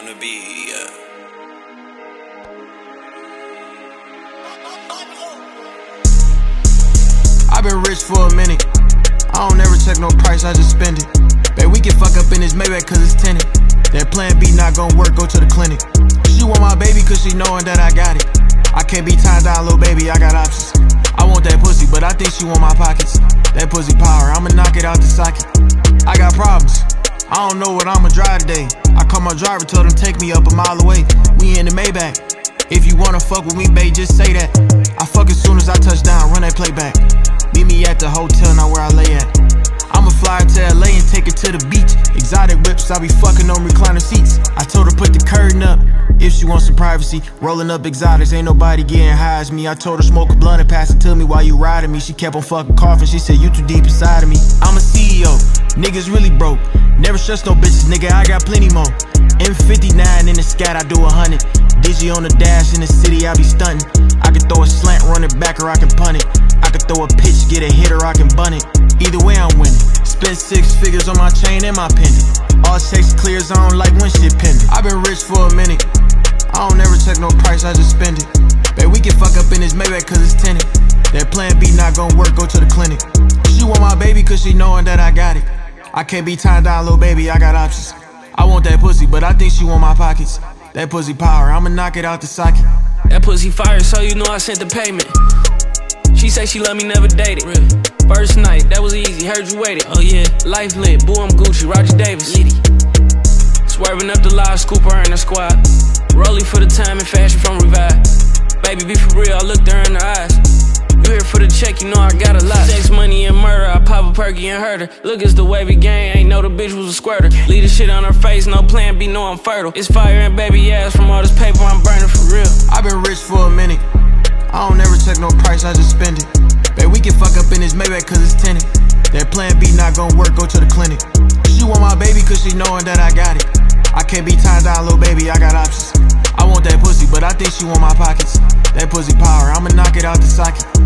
on the beat, yeah. I've been rich for a minute. I don't ever check no price, I just spend it. Babe, we can fuck up in this Maybach cause it's tinted. That plan B not gon' work, go to the clinic. She want my baby cause she knowin' that I got it. I can't be tied down, little baby, I got options. I want that pussy, but I think she want my pockets. That pussy power, I'ma knock it out the socket. I got problems, I don't know what I'ma drive today. I call my driver, told him take me up a mile away. We in the Maybach. If you wanna fuck with me, babe, just say that. I fuck as soon as I touch down, run that playback. Meet me at the hotel, not where I lay at. I'ma fly her to LA and take her to the beach. Exotic whips, I be fucking on recliner seats. I told her put the curtain up, if she wants some privacy. Rolling up exotics, ain't nobody getting high as me. I told her smoke a blunt and pass it to me while you riding me. She kept on fucking coughing, she said you too deep inside of me. I'm a CEO, niggas really broke. Never stress no bitches, nigga, I got plenty more. M59 in the scat, I do 100. Digi on the dash in the city, I be stunting. I can throw a slant, run it back, or I can punt it. I can throw a pitch, get a hit, or I can bun it. Either way, I'm winning. Spent 6 figures on my chain and my pendant. All checks clears, I don't like when shit pending. I've been rich for a minute. I don't ever check no price, I just spend it. Babe, we can fuck up in this Maybach cause it's tinted. That plan B not gon' work, go to the clinic. She want my baby cause she knowin' that I got it. I can't be tied down, little baby, I got options. I want that pussy, but I think she want my pockets. That pussy power, I'ma knock it out the socket. That pussy fire, so you know I sent the payment. She say she love me, never dated. First night, that was easy, heard you waited. Oh yeah, life lit, boo, I'm Gucci, Roger Davis. Swerving up the live, scoop her in the squad. Rolling for the time and fashion from Revive. Baby, be for real, I looked her in the eyes. You here for the check, you know I got a lot. Sex, money, and murder, I pop a perky and hurt her. Look, it's the wavy gang, ain't know the bitch was a squirter. Leave the shit on her face, no plan B, know I'm fertile. It's fire and baby ass from all this paper, I'm burning for real. I've been rich for a minute. I don't ever check no price, I just spend it. Babe, we can fuck up in this Maybach cause it's tinted. That plan B not gon' work, go to the clinic. She want my baby cause she knowin' that I got it. I can't be tied down, little baby, I got options. I want that pussy, but I think she want my pockets. That pussy power, I'ma knock it out the socket.